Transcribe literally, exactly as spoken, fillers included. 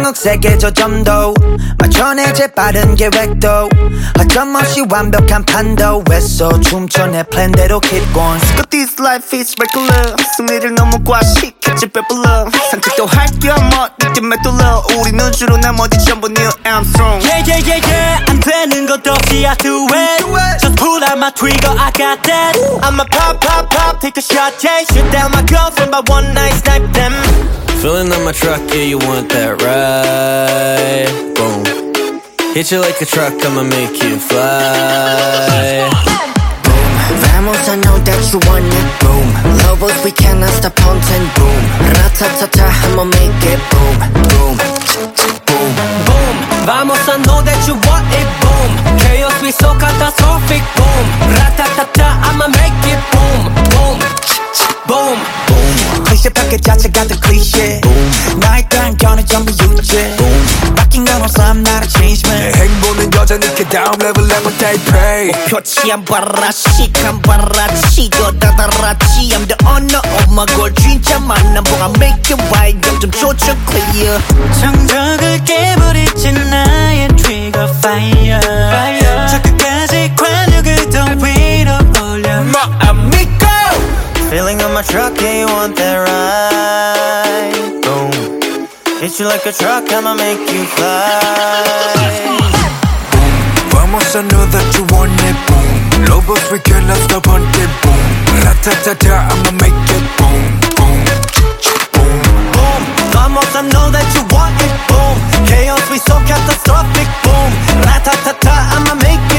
세게 저점도 맞춰내 재빠른 계획도 어김없이 완벽한 판도 했어 춤춰 내 플랜대로 keep going But this life is regular 승리를 너무 과식했지 배불러 산책도 할겸 어디쯤에 뚫려 우리는 주로 나머지 전부 Neil Armstrong Yeah yeah yeah yeah 안 되는 것 없이 I do it Just pull out my trigger I got that I'ma pop pop pop take a shot yeah shoot down my girlfriend by one night snipe them Filling up my truck, yeah, you want that ride. Boom. Hit you like a truck, I'ma make you fly. Boom. Vamos, I know that you want it. Boom. Lobos, we cannot stop haunting. Boom. Ratatata, I'ma make it. Boom. Boom. Boom. Boom. Vamos, I know that you want it. Boom. Chaos, we so catastrophic. Boom. Ratatata, I'ma make it. Boom. Boom. Boom. 클리셰 패킷 자체가 더 클리셰 나의 단견은 전부 유죄 바뀐 건 없어 I'm not a change man 내 행보는 여전히 그 다음 레벨 level they pray 표치 안 봐라 시간 봐라 치고 다다라치 I'm the owner of my goal 진짜 만남 보가 make it right 영점 조절 clear 정적을 깨버리지 나의 trigger fire 저 끝까지 관역을 더 위로 올려 뭐 amigo Filling up my truck, yeah, you want that ride. Boom. Hit you like a truck, I'ma make you fly. Boom. Vamos, I know that you want it. Boom. Lobos, we cannot stop hunting. Boom. Ratatata, I'ma make it. Boom. Boom. Boom. Boom. Vamos, I know that you want it. Boom. Chaos, we so catastrophic. Boom. Ratatata, I'ma make